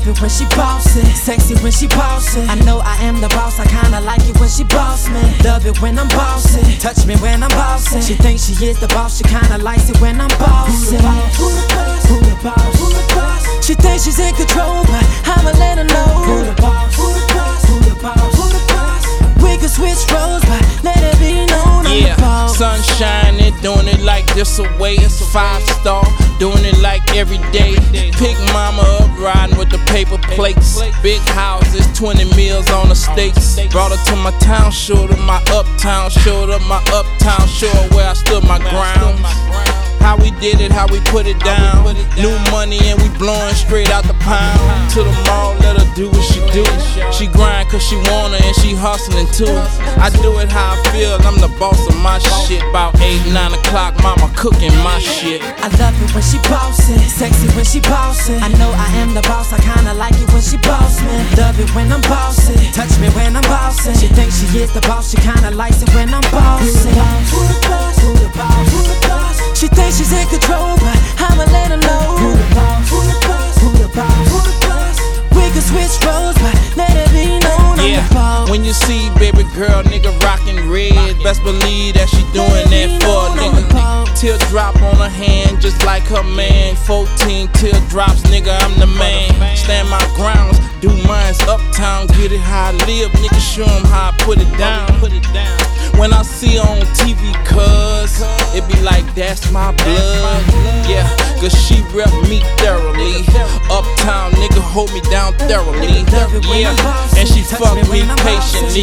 it when she bossy, sexy when she bossy. I know I am the boss, I kinda like it when she boss me. Love it when I'm bossy, touch me when I'm bossy. She thinks she is the boss, she kinda likes it when I'm bossy. Who the boss? Who the boss? Who the boss? Who the boss? She thinks she's in control, but I'ma let her know. Who the boss? Who the boss? Who the boss? Who the boss? We could switch roles, but let it be known I'm the boss. Sun shining, doing it like this away. It's a 5-star, doing it like every day. Pick mama up, riding with the paper plates. Big houses, 20 meals on the steaks. Brought her to my town, showed her my uptown, showed her my uptown, showed her where I stood my ground. How we did it, how we put it down. New money and we blowing straight out the pound. To the mall, let her do what she do. She grind cause she wanna and she hustling too. I do it how I feel, I'm the boss of my shit. About 8, 9 o'clock, mama cooking my shit. I love it when she bossy, sexy when she bossy. I know I am the boss, I kinda like it when she boss me. Love it when I'm bossy, touch me when I'm bossy. She thinks she is the boss, she kinda likes it when I'm bossy. Who the boss? Who the boss? Who the boss? She thinks she's in control, but I'ma let her know. Who the boss? Who the boss? Who the boss? Who the boss? We can switch roles, but let it be known I'm the boss. When you see baby girl, nigga rockin' red, best believe that she doing that for a nigga. Teardrop on her hand, just like her man. 14 teardrops, nigga, I'm the man. Stand my grounds, do mines uptown, get it how I live, nigga, show 'em how I put it down. When I see her on TV, cuz it be like that's my blood. Yeah, cause she rep me thoroughly. Uptown, nigga, hold me down thoroughly. Yeah, and she fuck me patiently.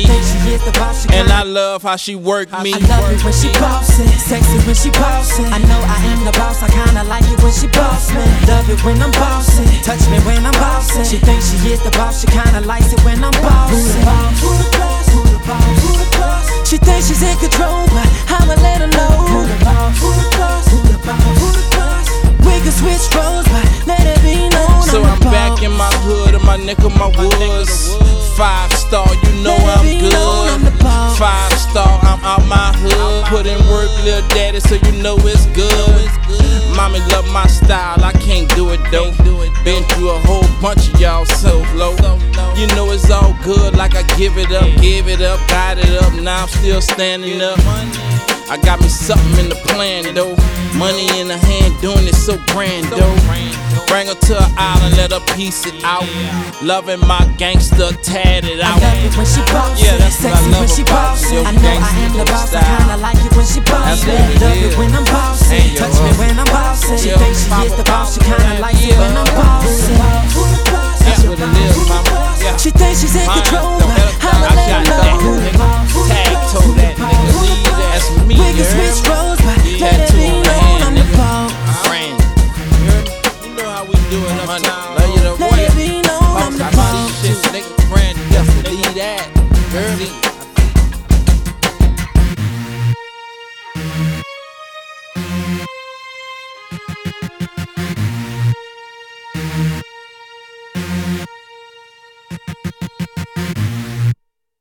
And I love how she work me. I love it when she bossy, sexy when she bossy. I know I am the boss, I kinda like it when she boss me. Love it when I'm bossy, touch me when I'm bossy. She thinks she is the boss, she kinda likes it when I'm bossy. Who the boss? Who the boss? Who the boss? Who the boss? She thinks she's in control, but I'ma let her know. Who the boss? Who the boss? Who the boss? Who the boss? We can switch roles, but let it be known. So I'm back in my hood, and my neck of my woods. 5-star, you know I'm good. 5-star, I'm out my hood. Put in work, little daddy, so you know it's good. Mommy love my style, I can't do it though. Been through a whole bunch of y'all so low. You know it's all good, like I give it up, got it up. Now I'm still standing up. I got me something in the plan though. Money in the hand, doing it so grand though. Bring her to an island, let her piece it out. Loving my gangster, tatted out. I love it when she